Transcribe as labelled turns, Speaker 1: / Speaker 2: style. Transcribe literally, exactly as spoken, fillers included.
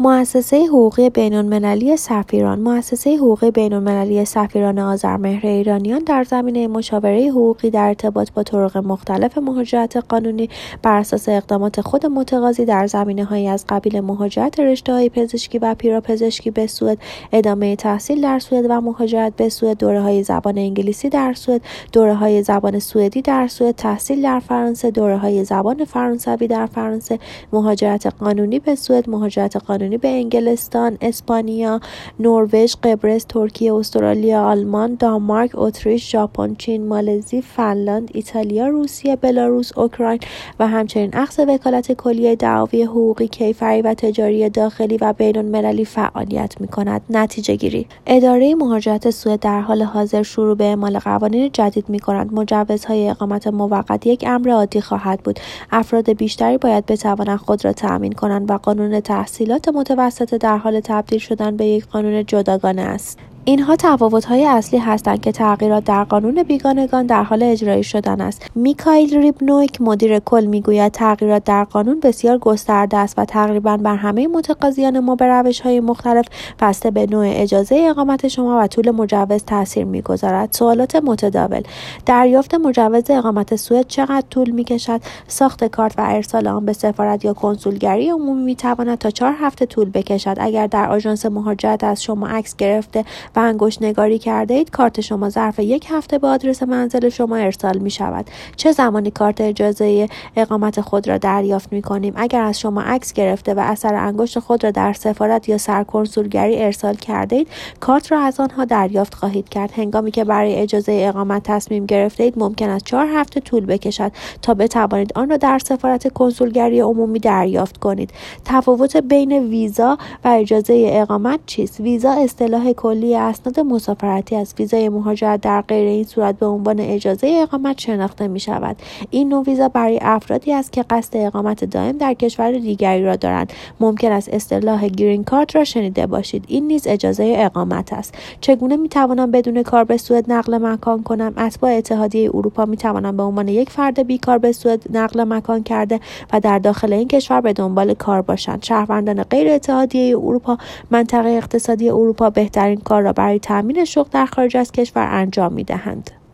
Speaker 1: مؤسسه حقوقی بین‌المللی سفیران مؤسسه حقوقی بین‌المللی سفیران آذرمهر ایرانیان در زمینه مشاوره حقوقی در ارتباط با طرق مختلف مهاجرت قانونی بر اساس اقدامات خود متقاضی در زمینه‌هایی از قبیل مهاجرت رشته‌های پزشکی و پیراپزشکی به سوئد، ادامه تحصیل در سوئد و مهاجرت به سوئد، دوره‌های زبان انگلیسی در سوئد، دوره‌های زبان سوئدی در سوئد، تحصیل در فرانسه، دوره‌های زبان فرانسوی در فرانسه، مهاجرت قانونی به سوئد، مهاجرت قانونی به انگلستان، اسپانیا، نروژ، قبرس، ترکیه، استرالیا، آلمان، دانمارک، اتریش، ژاپن، چین، مالزی، فنلاند، ایتالیا، روسیه، بلاروس، اوکراین و همچنین اخذ وکالت کلیه دعاوی حقوقی، کیفری و تجاری داخلی و بین‌المللی فعالیت می‌کند. نتیجه گیری: اداره مهاجرت سوئد در حال حاضر شروع به اعمال قوانین جدید می‌کند. مجوزهای اقامت موقت یک امر عادی خواهد بود. افراد بیشتری باید بتوانند خود را تأمین کنند و قانون تحصیلات متوسطه در حال تبدیل شدن به یک قانون جداگانه است. اینها تفاوت‌های اصلی هستند که تغییرات در قانون بیگانگان در حال اجرایی شدن است. میکائیل ریبنویک، مدیر کل، میگوید تغییرات در قانون بسیار گسترده است و تقریباً بر همه متقاضیان ما به روش‌های مختلف بسته به نوع اجازه اقامت شما و طول مجوز تاثیر می‌گذارد. سوالات متداول: دریافت مجوز اقامت سوئد چقدر طول می‌کشد؟ ساخت کارت و ارسال آن به سفارت یا کنسولگری عمومی می‌تواند تا چهار هفته طول بکشد. اگر در آژانس مهاجرت از شما عکس گرفته و انگشت نگاری کرده اید، کارت شما ظرف یک هفته به آدرس منزل شما ارسال می شود. چه زمانی کارت اجازه اقامت خود را دریافت می کنیم؟ اگر از شما عکس گرفته و اثر انگشت خود را در سفارت یا سرکنسولگری ارسال کرده اید، کارت را از آنها دریافت خواهید کرد. هنگامی که برای اجازه اقامت تصمیم گرفته اید، ممکن است چهار هفته طول بکشد تا بتوانید آن را در سفارت کنسولگری عمومی دریافت کنید. تفاوت بین ویزا و اجازه اقامت چیست؟ ویزا اصطلاح کلی اسناد مسافرتی است. ویزای مهاجرت در غیر این صورت به عنوان اجازه اقامت شناخته می شود. این نوع ویزا برای افرادی است که قصد اقامت دائم در کشور دیگری را دارند. ممکن است اصطلاح گرین کارت را شنیده باشید. این نیز اجازه اقامت است. چگونه می توانم بدون کار به سوئد نقل مکان کنم؟ اتباع اتحادیه اروپا می توانند به عنوان یک فرد بیکار به سوئد نقل مکان کرده و در داخل این کشور به دنبال کار باشند. شهروندان غیر اتحادیه اروپا، منطقه اقتصادی اروپا بهترین کار را برای تامین شغل در خارج از کشور انجام می‌دهند.